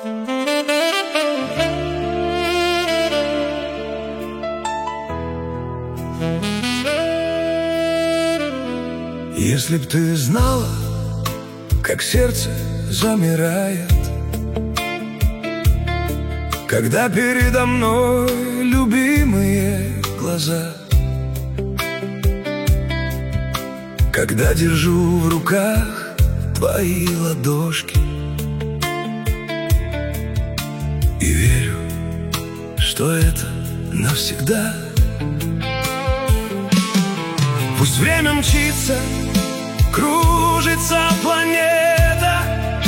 Если б ты знала, как сердце замирает, когда передо мной любимые глаза, когда держу в руках твои ладошки и верю, что это навсегда. Пусть время мчится, кружится планета,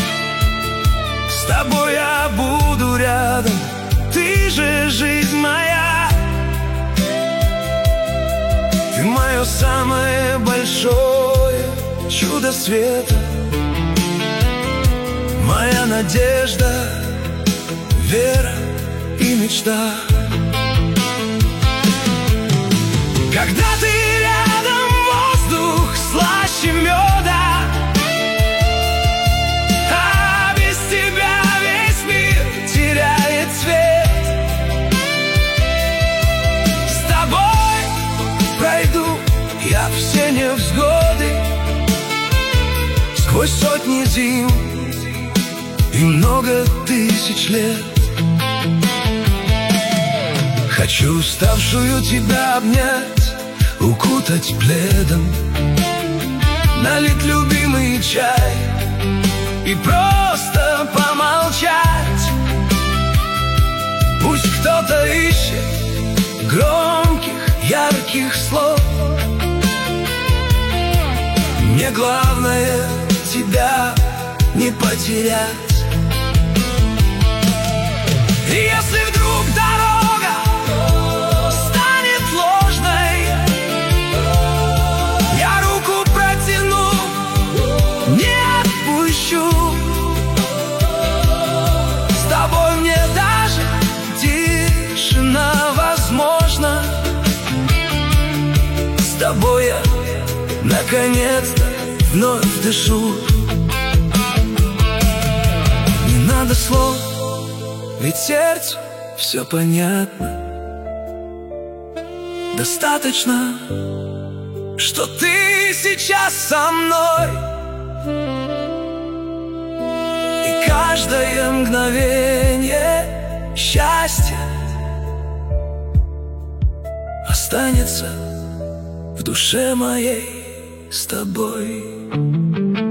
с тобой я буду рядом, ты же жизнь моя. Ты мое самое большое чудо света, моя надежда, вера и мечта. Когда ты рядом, воздух слаще меда, а без тебя весь мир теряет цвет. С тобой пройду я все невзгоды, сквозь сотни зим и много тысяч лет. Хочу уставшую тебя обнять, укутать пледом, налить любимый чай и просто помолчать. Пусть кто-то ищет громких, ярких слов, мне главное тебя не потерять. И если вдруг дорога станет ложной, я руку протяну, не отпущу. С тобой мне даже тишина возможна. С тобой я наконец-то вновь дышу. Не надо слов, ведь сердцу все понятно. Достаточно, что ты сейчас со мной, и каждое мгновение счастья останется в душе моей с тобой.